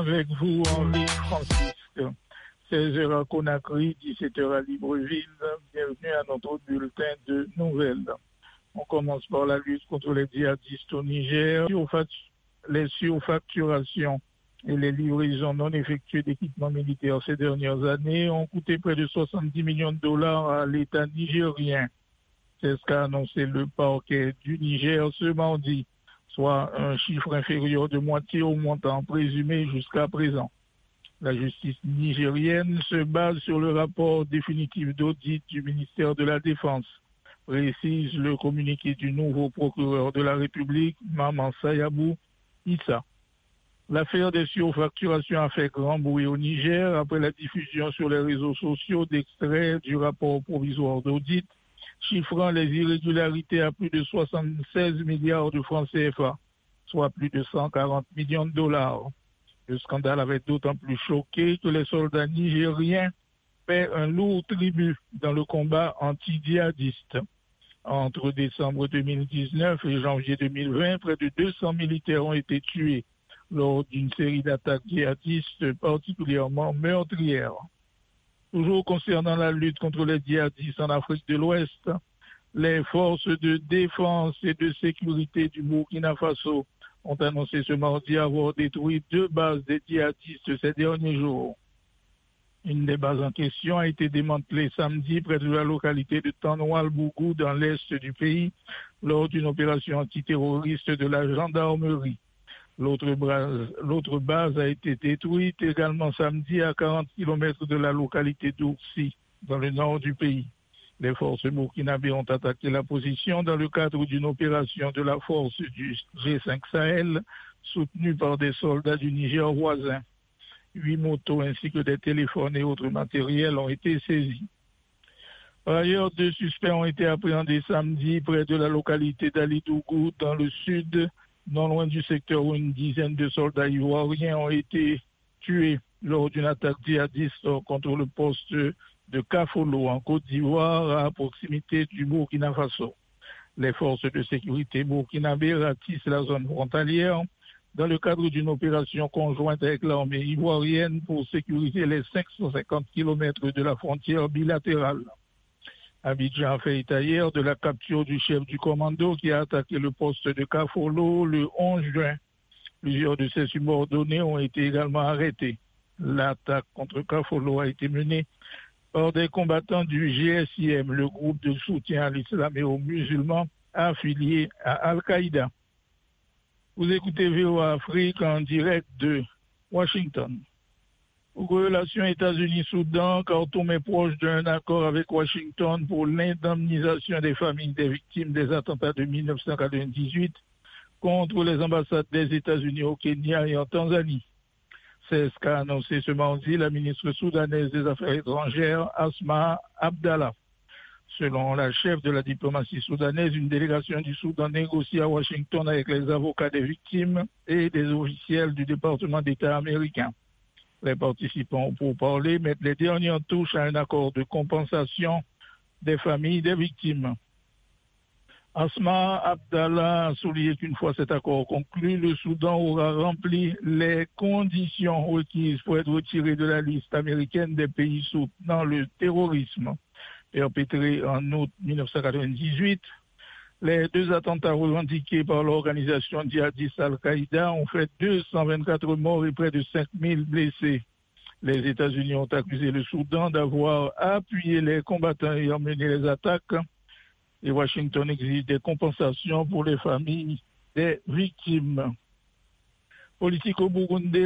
avec vous, Henri Francisque. 16h à Conakry, 17h à Libreville. Bienvenue à notre bulletin de nouvelles. On commence par la lutte contre les djihadistes au Niger. Les surfacturations et les livraisons non effectuées d'équipements militaires ces dernières années ont coûté près de 70 millions de dollars à l'État nigérien. C'est ce qu'a annoncé le parquet du Niger ce mardi, soit un chiffre inférieur de moitié au montant présumé jusqu'à présent. La justice nigérienne se base sur le rapport définitif d'audit du ministère de la Défense, précise le communiqué du nouveau procureur de la République, Maman Sayabou Issa. L'affaire des surfacturations a fait grand bruit au Niger après la diffusion sur les réseaux sociaux d'extraits du rapport provisoire d'audit chiffrant les irrégularités à plus de 76 milliards de francs CFA, soit plus de 140 millions de dollars. Le scandale avait d'autant plus choqué que les soldats nigériens paient un lourd tribut dans le combat anti-djihadiste. Entre décembre 2019 et janvier 2020, près de 200 militaires ont été tués lors d'une série d'attaques djihadistes particulièrement meurtrières. Toujours concernant la lutte contre les djihadistes en Afrique de l'Ouest, les forces de défense et de sécurité du Burkina Faso ont annoncé ce mardi avoir détruit 2 bases des djihadistes ces derniers jours. Une des bases en question a été démantelée samedi près de la localité de Tanoual-Bougou dans l'est du pays lors d'une opération antiterroriste de la gendarmerie. L'autre base a été détruite également samedi à 40 km de la localité d'Oursi, dans le nord du pays. Les forces burkinabées ont attaqué la position dans le cadre d'une opération de la force du G5 Sahel, soutenue par des soldats du Niger voisin. 8 motos ainsi que des téléphones et autres matériels ont été saisis. Par ailleurs, 2 suspects ont été appréhendés samedi près de la localité d'Alidougou, dans le sud, non loin du secteur où une dizaine de soldats ivoiriens ont été tués lors d'une attaque djihadiste contre le poste de Kafolo en Côte d'Ivoire à proximité du Burkina Faso. Les forces de sécurité burkinabées ratissent la zone frontalière dans le cadre d'une opération conjointe avec l'armée ivoirienne pour sécuriser les 550 km de la frontière bilatérale. Abidjan a fait état hier de la capture du chef du commando qui a attaqué le poste de Kafolo le 11 juin. Plusieurs de ses subordonnés ont été également arrêtés. L'attaque contre Kafolo a été menée par des combattants du GSIM, le groupe de soutien à l'islam et aux musulmans affiliés à Al-Qaïda. Vous écoutez VOA Afrique en direct de Washington. Pour relations États-Unis-Soudan, Khartoum est proche d'un accord avec Washington pour l'indemnisation des familles des victimes des attentats de 1998 contre les ambassades des États-Unis au Kenya et en Tanzanie. C'est ce qu'a annoncé ce mardi la ministre soudanaise des Affaires étrangères, Asma Abdallah. Selon la chef de la diplomatie soudanaise, une délégation du Soudan négocie à Washington avec les avocats des victimes et des officiels du département d'État américain. Les participants pour parler mettent les dernières touches à un accord de compensation des familles des victimes. Asma Abdallah a souligné qu'une fois cet accord conclu, le Soudan aura rempli les conditions requises pour être retiré de la liste américaine des pays soutenant le terrorisme. Perpétré en août 1998, les 2 attentats revendiqués par l'organisation djihadiste Al-Qaïda ont fait 224 morts et près de 5000 blessés. Les États-Unis ont accusé le Soudan d'avoir appuyé les combattants ayant mené les attaques et Washington exige des compensations pour les familles des victimes. Politique au Burundi,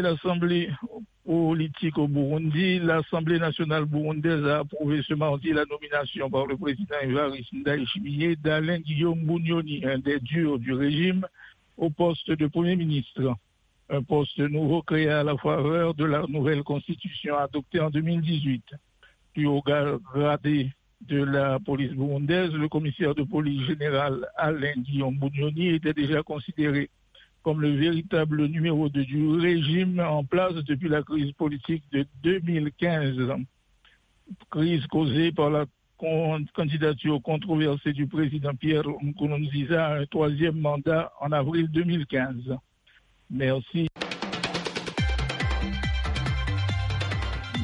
l'Assemblée nationale burundaise a approuvé ce mardi la nomination par le président Evariste Ndayishimiye d'Alain Guillaume Bunyoni, un des durs du régime, au poste de Premier ministre. Un poste nouveau créé à la faveur de la nouvelle constitution adoptée en 2018. Plus haut gradé de la police burundaise, le commissaire de police général Alain Guillaume Bunyoni était déjà considéré comme le véritable numéro 2 du régime en place depuis la crise politique de 2015. Crise causée par la candidature controversée du président Pierre Nkurunziza à un 3e mandat en avril 2015. Merci.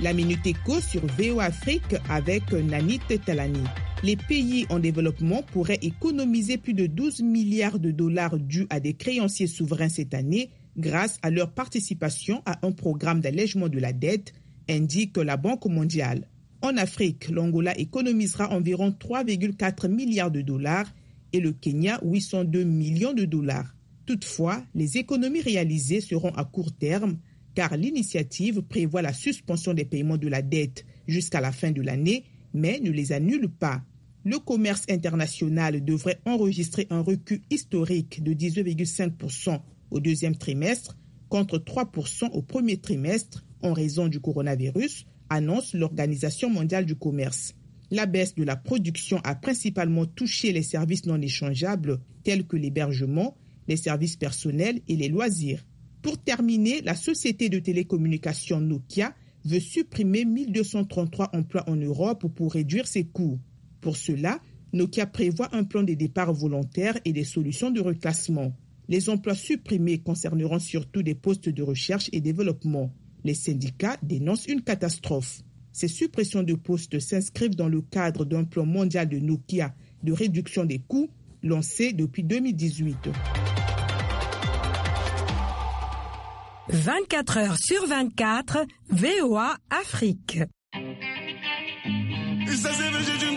La Minute Éco sur VOA Afrique avec Nanit Talani. Les pays en développement pourraient économiser plus de 12 milliards de dollars dus à des créanciers souverains cette année grâce à leur participation à un programme d'allègement de la dette, indique la Banque mondiale. En Afrique, l'Angola économisera environ 3,4 milliards de dollars et le Kenya 802 millions de dollars. Toutefois, les économies réalisées seront à court terme car l'initiative prévoit la suspension des paiements de la dette jusqu'à la fin de l'année, mais ne les annule pas. Le commerce international devrait enregistrer un recul historique de 18,5% au deuxième trimestre contre 3% au premier trimestre en raison du coronavirus, annonce l'Organisation mondiale du commerce. La baisse de la production a principalement touché les services non échangeables tels que l'hébergement, les services personnels et les loisirs. Pour terminer, la société de télécommunications Nokia veut supprimer 1233 emplois en Europe pour réduire ses coûts. Pour cela, Nokia prévoit un plan de départ volontaire et des solutions de reclassement. Les emplois supprimés concerneront surtout des postes de recherche et développement. Les syndicats dénoncent une catastrophe. Ces suppressions de postes s'inscrivent dans le cadre d'un plan mondial de Nokia de réduction des coûts lancé depuis 2018. 24 heures sur 24, VOA Afrique. Ça c'est